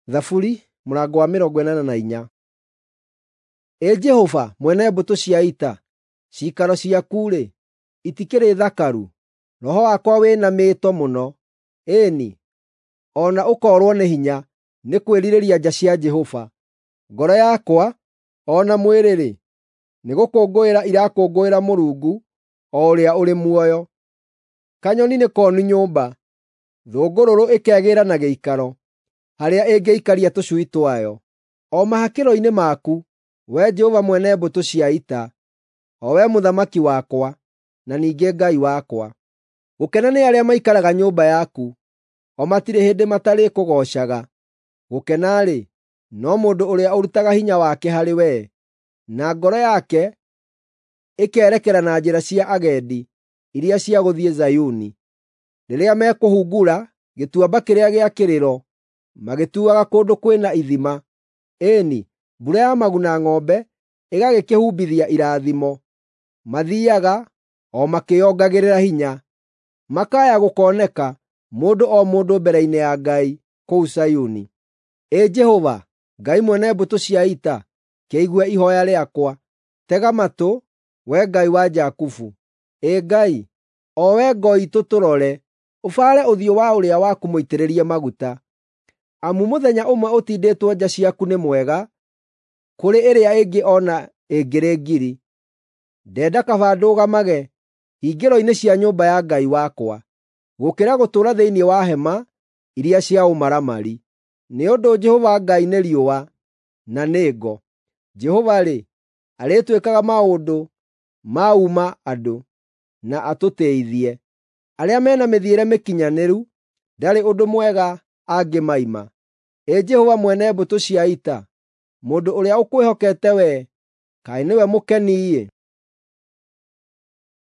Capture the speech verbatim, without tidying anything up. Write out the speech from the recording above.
Thaburi mũrango wa mĩrongo ĩnana na inya. Ĩ Jehova mwene mbũtũ cia ita, ciikaro ciaku-rĩ, itikĩrĩ thakaru. Roho wakwa wĩnamĩtwo mũno, ĩĩni, o na ũkoorwo nĩ hinya nĩ kwĩrirĩria nja cia Jehova. Ngoro yakwa, o na mwĩrĩ-rĩ, nĩgũkũngũĩra irakũngũĩra Mũrungu, o ũrĩa ũrĩ muoyo. Kanyoni nĩ koonu nyũmba, thũngũrũrũ ĩkegĩĩra na gĩikaro, harĩa ĩngĩikaria tũcui twayo. O mahakĩro-inĩ maku, Wee Jehova mwene mbũtũ cia ita, o Wee Mũthamaki wakwa, na ningĩ Ngai wakwa. Gũkena nĩ arĩa maikaraga nyũmba yaku, o matirĩ hĩndĩ matarĩkũgoocaga. Gũkena-rĩ, no mũndũ ũrĩa ũrutaga hinya wake harĩ Wee, na ngoro yake ĩkeerekera na njĩra cia agendi, iria cia gũthiĩ Zayuni. Rĩrĩa mekũhungura gĩtuamba kĩrĩa gĩa kĩrĩro, magĩtuaga kũndũ kwĩna ithima, ĩĩni, mbura ya maguna ng'ombe ĩgagĩkĩhumbithia irathimo. Mathiiaga o makĩongagĩrĩra hinya, makaya gũkoneka mũndũ o mũndũ mbere-inĩ ya Ngai kũu Zayuni. Ĩ Jehova, Ngai mwene mbũtũ cia ita, kĩigue ihooya rĩakwa. Tega matũ, Wee Ngai wa Jakubu. Ĩ Ngai, o Wee ngo iitũ tũrore, ũbaare ũthiũ wa ũrĩa waku mũitĩrĩrie maguta. Amu mũthenya ũmwe ũtindĩtwo nja ciaku nĩ mwega, kũrĩ ĩrĩa ĩngĩ o na ĩngĩrĩ ngiri. Ndenda kaba ndũgamage hingĩro-inĩ cia nyũmba ya Ngai wakwa, gũkĩra gũtũũra thĩinĩ wa hema iria cia ũmaramari. Nĩ ũndũ Jehova Ngai nĩ riũa, na nĩ ngo. Jehova-rĩ, arĩtwĩkaga maũndũ ma uma andũ, na atũtĩithie. Arĩa mena mĩthiĩre mĩkinyanĩru, ndarĩ ũndũ mwega angĩmaima. Ĩ Jehova mwene mbũtũ cia ita, mũndũ ũrĩa ũkwĩhokete Wee, kaĩ nĩwe mũkeni-ĩ!